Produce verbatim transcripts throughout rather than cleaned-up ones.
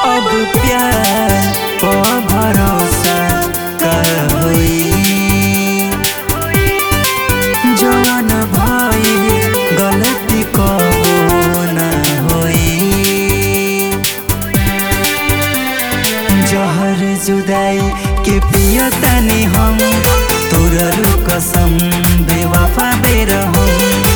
अब प्यार को भरोसा का होई जवान भाई गलती को ना होई जहर जुदाई के पिया तनी हम तोरलू कसम बेवफा बेरहम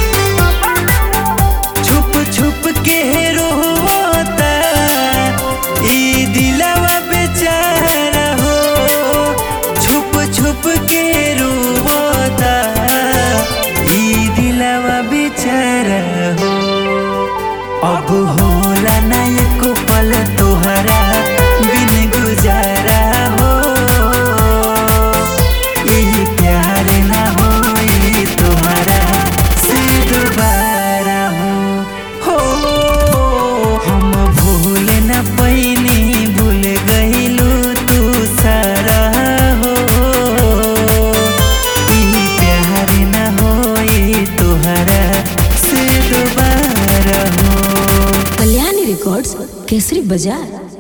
छुप छुप के रोता ई दिलवा बेचारा हो छुप छुप के रोता ई दिलवा बेचारा हो अब होला ना एको पल तोहरा बिन गुजारा हो ई प्यार ना होई तुम्हारा से दोबारा हो हो हम भूल न पैनी भूल गइलू तू सारा हो ई प्यार ना होई तुम्हारा से दोबारा हो। कल्याणी रिकॉर्ड्स, केसरी बाजार।